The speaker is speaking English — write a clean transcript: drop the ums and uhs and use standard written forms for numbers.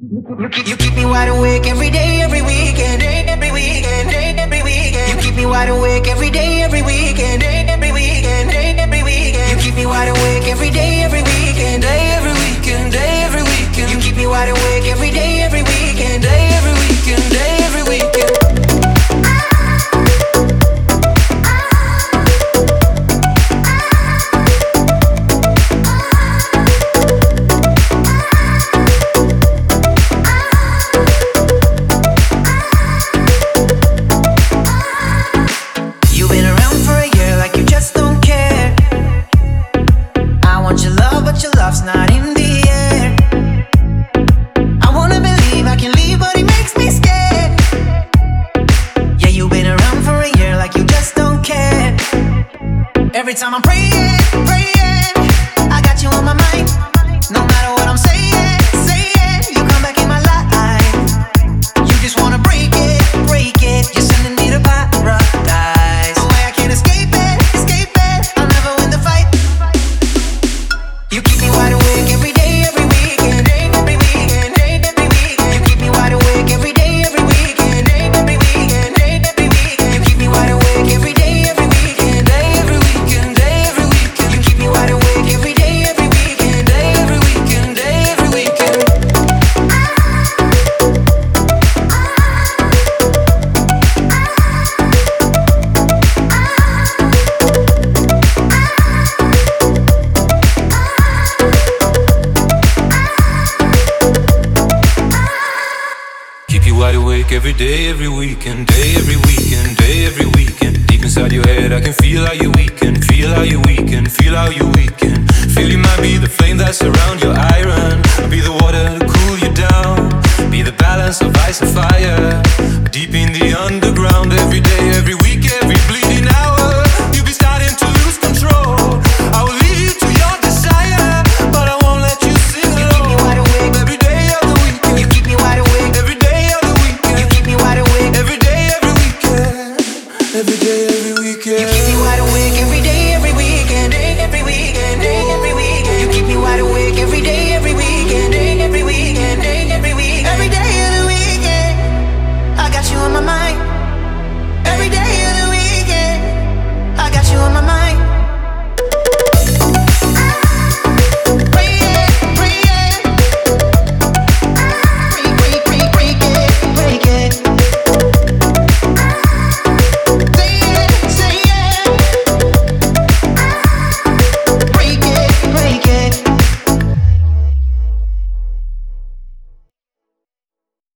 You keep me wide awake every day, every weekend, every weekend, every weekend. You keep me wide awake every day, every weekend, every weekend, every weekend. You keep me wide awake every day, every weekend, every weekend, every weekend. You keep me wide awake every day, every weekend, every weekend, every weekend. Not in the air. I wanna believe I can leave, but it makes me scared. Yeah, you've been around for a year like you just don't care. Every time I'm praying, praying, I got you on my mind. No matter what I'm saying, saying, you come back in my life. You just wanna break it, break it. You're sending me to paradise. No way I can't escape it, escape it. I'll never win the fight. You keep me wide awake every day, every weekend, every weekend, every weekend. You keep me wide awake every day, every weekend, every weekend, every weekend. You keep me wide awake every day, every weekend, every weekend, every weekend. You keep me wide awake every day, every weekend, every weekend, every weekend. Keep you wide awake every day, every weekend, day every weekend, day every weekend. Deep inside your head, I can feel how you weaken, feel how you weaken, feel how you weaken. Feel you might be the flame that surround your iron.